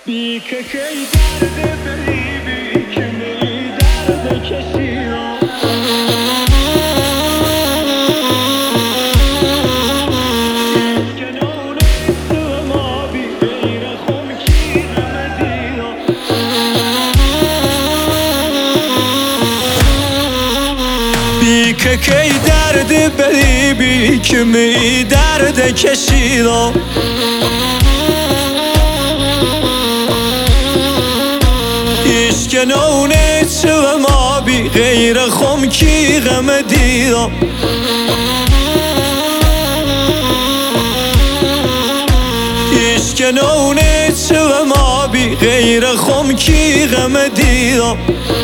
بی که کی درد بری بی که می درد کسی را کنون تو ما بی غیر خم کی غمدی را بی که کی درد بری بی که می درد کسی را کنون تو ما بی غیر خم کی غم دیدم کنون تو ما بی غیر خم کی غم دیدم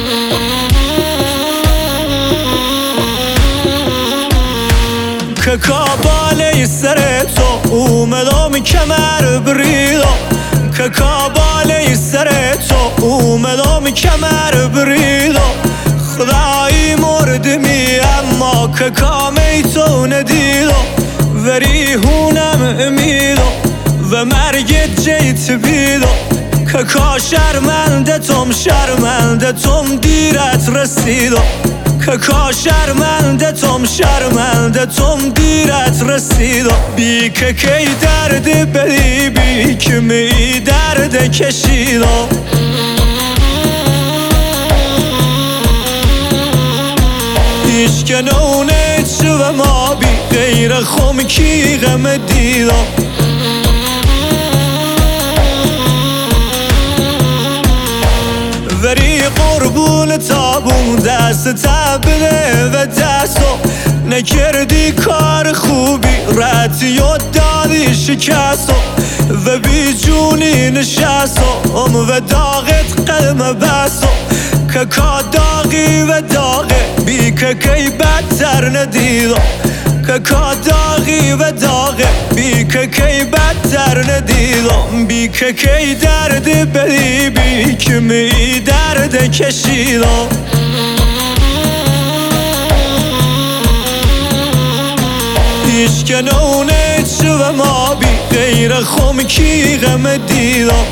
که کاباله سر تو اومدم کمر بریدم که کاباله سر تو اومدم کمر بریدم خدایی مردمی اما که کامی تو ندیدم و ریحونم امیدم و مرگت جیت بیدم که کا شرمنده تم دیرت رسیدم که کا شرمنده تم دیرت رسیدم بی که کی درد بری بی که می درد کشیدم کنون تو ما بی غیر خم کی غم دیدم وری قربون تابون دست تبله و دستو نکردی کار خوبی رتی و دادی شکستو و بی جونی نشستم و داغت قلم بستو که کا داغی و داغه بی که کی بدتر ندیدم که کا داغی و داغه بی که کی بدتر ندیدم بی که کی درد بری بی که می درد کشیدم کنون تو ما بی غیر خم کی غم دیدم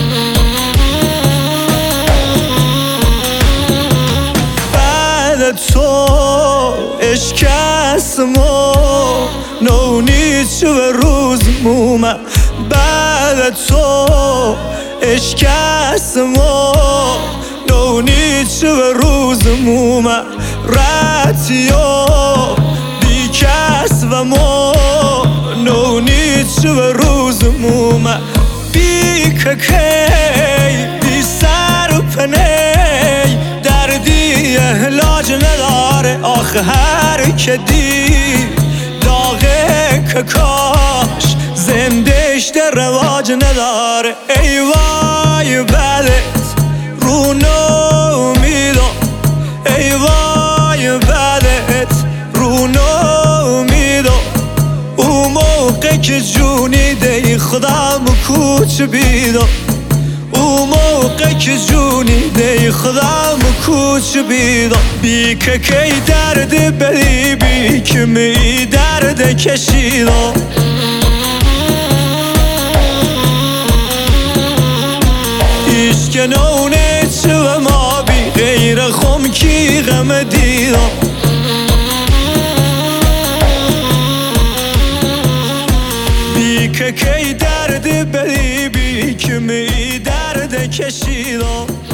بعد تو اشکستم و نونی تو روز مومه بعد تو اشکستم و نونی تو روز مومه رتی و بیکس و مو نونی تو روز مومه بی که کی بی سر و پنی دردی علاج نداره آخه هر که دی داغه که کاش زندش در رواج نداره ای وای بدت رو نومیدم ای وای بدت رو نومیدم اون موقع که جونی دی خودم کوچ بیدم اون موقع که جونی دی خودم کوچ بیدم بی که کی درد بری بی که می درد کشیدم کنون تو ما بی غیر خم کی غم دیدم بی که کی درد بری بی که می درد کشیدم